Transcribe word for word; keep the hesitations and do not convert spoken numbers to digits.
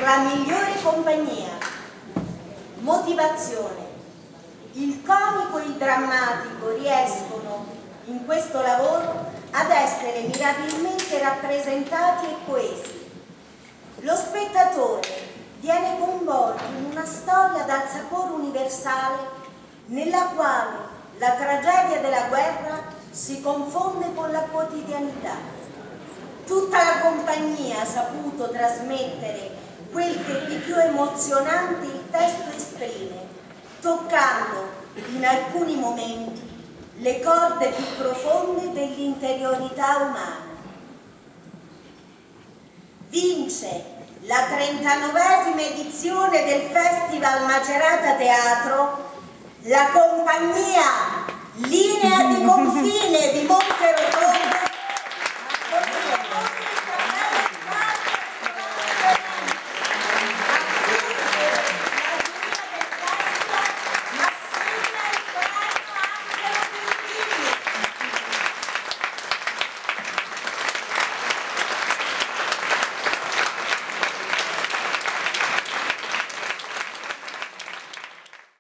per la migliore compagnia. Motivazione. Il comico e il drammatico riescono in questo lavoro ad essere mirabilmente rappresentati e coesi. Lo spettatore viene coinvolto in una storia dal sapore universale nella quale la tragedia della guerra si confonde con la quotidianità. Tutta la compagnia ha saputo trasmettere quel che di più emozionante il testo esprime, toccando in alcuni momenti le corde più profonde dell'interiorità umana. Vince la trentanovesima edizione del Festival Macerata Teatro la compagnia Linea di Confine di Monterotondo